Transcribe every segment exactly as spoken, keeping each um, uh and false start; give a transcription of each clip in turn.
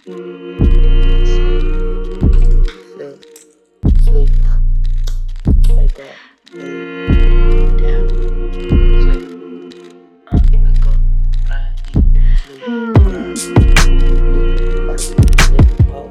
Sleep. Wake up. Down. Sleep. Uh, wake up. Grind. Eat. Sleep. Grind. Sleep. Sleep. Pop.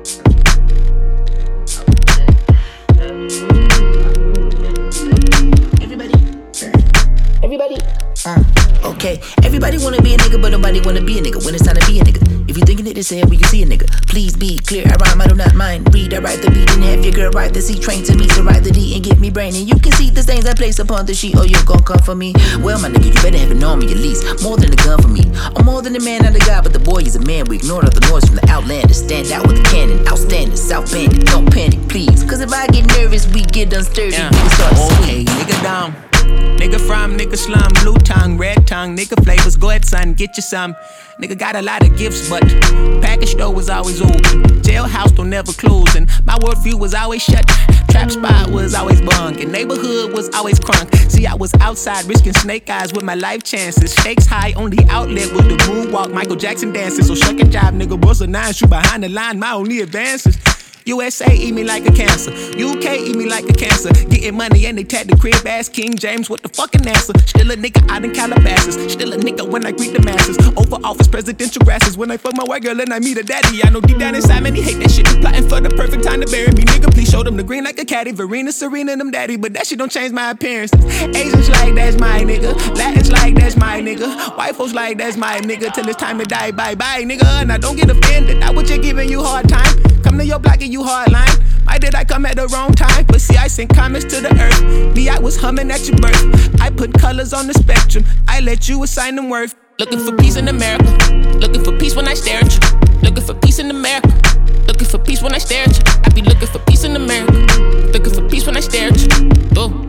Everybody. Everybody. Uh, okay, everybody wanna be a nigga, but nobody wanna be a nigga when it's time to be a nigga. If you thinking it is here, we can see a nigga. Please be clear, I rhyme, I do not mind. Read, I write the beat and have your girl write the C. Train to me, so write the D and get me brain. And you can see the stains I place upon the sheet. Oh, you gon' come for me? Well, my nigga, you better have it on me at least. More than a gun for me. I'm more than a man, not a guy, but the boy is a man. We ignore all the noise from the outlander. Stand out with a cannon, outstanding, South Bandit. Don't panic, please. Cause if I get nervous, we get unsturdy. Yeah. Nigga start to okay, nigga down. Nigga from, nigga slum, blue tongue, red tongue, nigga flavors, go ahead son, get you some. Nigga got a lot of gifts, but package store was always open. Jailhouse don't never close, and my worldview was always shut. Trap spot was always bunk, and neighborhood was always crunk. See, I was outside risking snake eyes with my life chances. Stakes high, only outlet was the moonwalk, Michael Jackson dancing. So shuck and jive, nigga, bust a nine, shoot behind the line, my only advances. U S A eat me like a cancer, U K eat me like a cancer. Getting money and they tag the crib ass King James with the fucking answer. Still a nigga out in Calabasas, still a nigga when I greet the masses. Over office presidential grasses when I fuck my white girl and I meet her daddy. I know deep down inside man he hate that shit. Plotting for the perfect time to bury me, nigga. Please show them the green like a caddy. Verena, Serena, them daddy, but that shit don't change my appearance. Asians like that's my nigga, Latins like that's my nigga, white folks like that's my nigga. Till it's time to die, bye bye nigga. And I don't get offended, I was just giving you hard time. Come to your block and you hardline. Why did I come at the wrong time? But see, I sent comments to the earth. Me, I was humming at your birth. I put colors on the spectrum. I let you assign them worth. Looking for peace in America. Looking for peace when I stare at you. Looking for peace in America. Looking for peace when I stare at you. I be looking for peace in America. Looking for peace when I stare at you. Oh.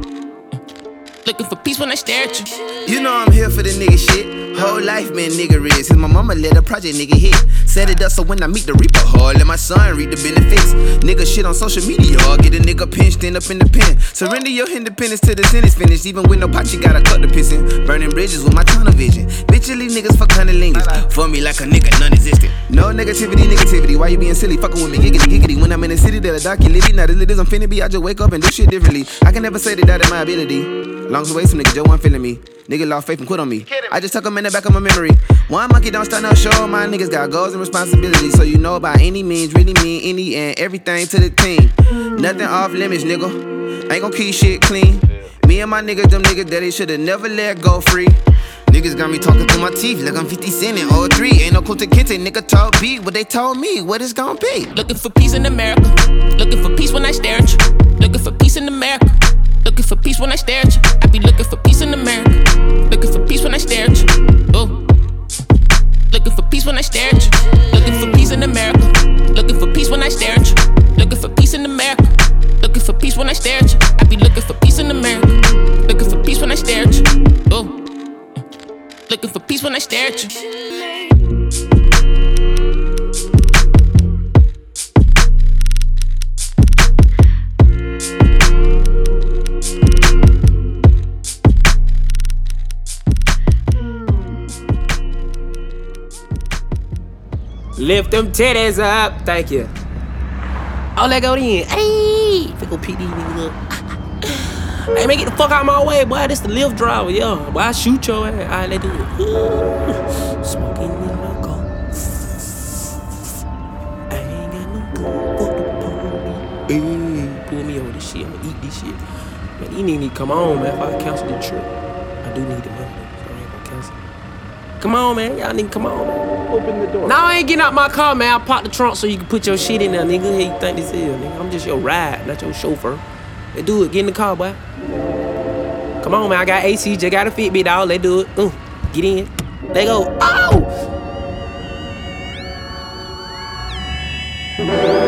Looking for peace when I stare at you. You know I'm here for the nigga shit. Whole life been nigga rich. Since my mama let a project nigga hit. Set it up so when I meet the reaper hard, let my son read the benefits. Nigga shit on social media, or get a nigga pinched end up in the pen. Surrender your independence till the sentence finished. Even with no pot, you gotta cut the pissin'. Burning bridges with my tunnel vision. Bitchly niggas fuck cunnilingus. For me like a nigga non-existent. No negativity, negativity. Why you being silly? Fuckin' with me, giggity, giggity. When I'm in the city, they'll dock you litty. Not as lit as I'm finna be, I just wake up and do shit differently. I can never say that that is my ability. Long away, some nigga Joe wasn't feeling me. Nigga lost faith and quit on me. I just tuck 'em in the back of my memory. One monkey don't start no show. My niggas got goals and responsibilities. So you know by any means, really mean any and everything to the team. Nothing off limits, nigga. Ain't gon' keep shit clean. Me and my niggas, them niggas that they shoulda never let go free. Niggas got me talking through my teeth like I'm fifty cent in oh three. Ain't no Kunta Kinte, nigga told B what they told me, what it's gon' be. Looking for peace in America. Looking for peace when I stare at you. Looking for peace in America. Looking for peace when I stare at you. I be looking for peace in America. Looking for peace when I stare at you. Oh. Looking for peace when I stare at you. Looking for peace in America. Looking for peace when I stare at you. Looking for peace in America. Looking for peace when I stare at you. I be looking for peace in America. Looking for peace when I stare at you. Oh. Looking for peace when I stare at you. Lift them titties up, thank you. Oh, let go then. Hey, pickle P D nigga up. Hey, man, get the fuck out of my way, boy. This the lift driver, yo. Boy, I shoot your ass. Alright, let's do it. Ooh. Smoking in my car. I ain't got no gun. Fuck the police. Hey, pull me over this shit. I'ma eat this shit. Man, you need to come on, man. If I cancel the trip, I do need the money, so I ain't gonna cancel. Come on, man. Y'all need to come on, man. Open the door. Now I ain't getting out my car, man. I popped the trunk so you can put your shit in there, nigga. How you think this is, nigga? I'm just your ride, not your chauffeur. Let's do it. Get in the car, boy. Come on, man. I got A C. Just got a Fitbit, dog. Let's do it. Uh, get in. Let go. Oh!